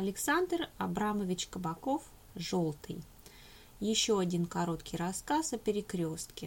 Александр Абрамович Кабаков «Желтый». Еще один короткий рассказ о перекрестке.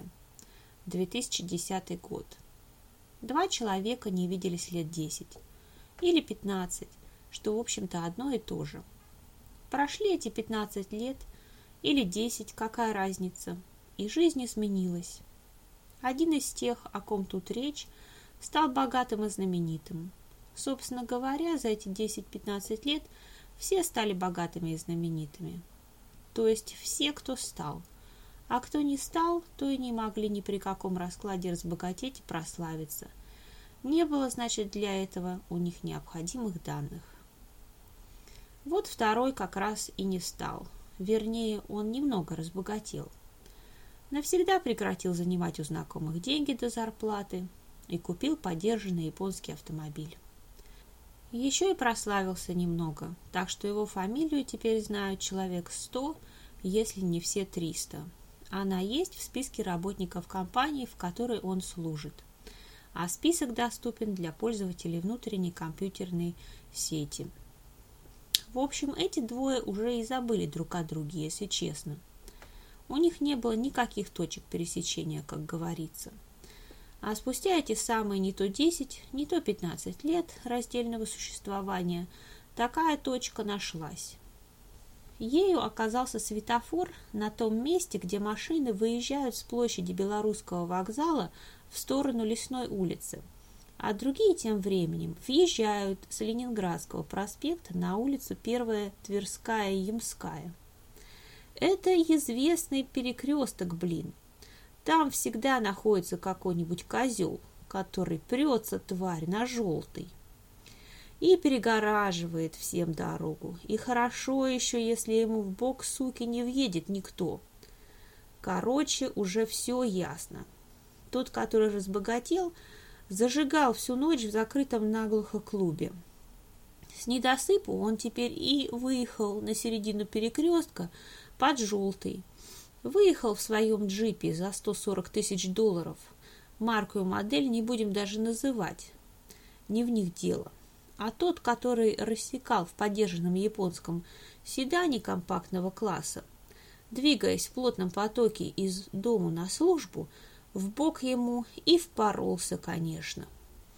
2010 год. Два человека не виделись лет 10 или 15, что, в общем-то, одно и то же. Прошли эти 15 лет или 10, какая разница, и жизнь изменилась. Один из тех, о ком тут речь, стал богатым и знаменитым. Собственно говоря, за эти 10-15 лет все стали богатыми и знаменитыми. То есть все, кто стал. А кто не стал, то и не могли ни при каком раскладе разбогатеть и прославиться. Не было, значит, для этого у них необходимых данных. Вот второй как раз и не стал. Вернее, он немного разбогател. Навсегда прекратил занимать у знакомых деньги до зарплаты и купил подержанный японский автомобиль. Еще и прославился немного, так что его фамилию теперь знают человек 100, если не все 300. Она есть в списке работников компании, в которой он служит. А список доступен для пользователей внутренней компьютерной сети. В общем, эти двое уже и забыли друг о друге, если честно. У них не было никаких точек пересечения, как говорится. А спустя эти самые не то 10, не то 15 лет раздельного существования такая точка нашлась. Ею оказался светофор на том месте, где машины выезжают с площади Белорусского вокзала в сторону Лесной улицы, а другие тем временем въезжают с Ленинградского проспекта на улицу 1 Тверская и Ямская. Это известный перекресток, блин. Там всегда находится какой-нибудь козел, который прется, тварь, на желтый. И перегораживает всем дорогу. И хорошо еще, если ему в бок, суки, не въедет никто. Короче, уже все ясно. Тот, который разбогател, зажигал всю ночь в закрытом наглухо клубе. С недосыпу он теперь и выехал на середину перекрестка под желтый. Выехал в своем джипе за 140 тысяч долларов. Марку и модель не будем даже называть. Не в них дело. А тот, который рассекал в подержанном японском седане компактного класса, двигаясь в плотном потоке из дому на службу, вбок ему и впоролся, конечно.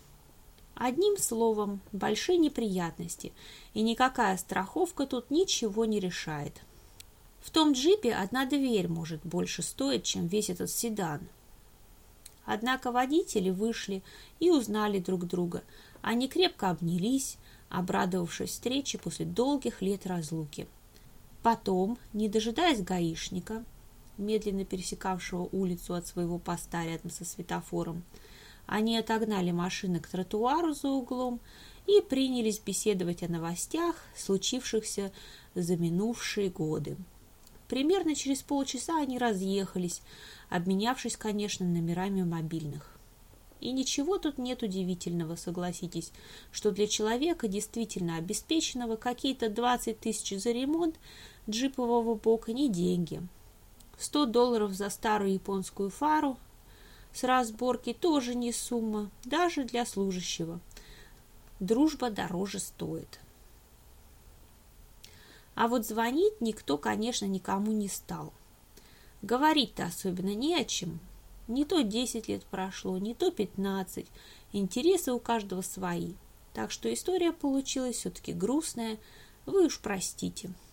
Одним словом, большие неприятности, и никакая страховка тут ничего не решает. В том джипе одна дверь может больше стоить, чем весь этот седан. Однако водители вышли и узнали друг друга. Они крепко обнялись, обрадовавшись встрече после долгих лет разлуки. Потом, не дожидаясь гаишника, медленно пересекавшего улицу от своего поста рядом со светофором, они отогнали машины к тротуару за углом и принялись беседовать о новостях, случившихся за минувшие годы. Примерно через полчаса они разъехались, обменявшись, конечно, номерами мобильных. И ничего тут нет удивительного, согласитесь, что для человека, действительно обеспеченного, какие-то 20 тысяч за ремонт джипового бока не деньги. $100 за старую японскую фару с разборки тоже не сумма, даже для служащего. Дружба дороже стоит. А вот звонить никто, конечно, никому не стал. Говорить-то особенно не о чем. Не то 10 лет прошло, не то 15. Интересы у каждого свои. Так что история получилась все-таки грустная. Вы уж простите.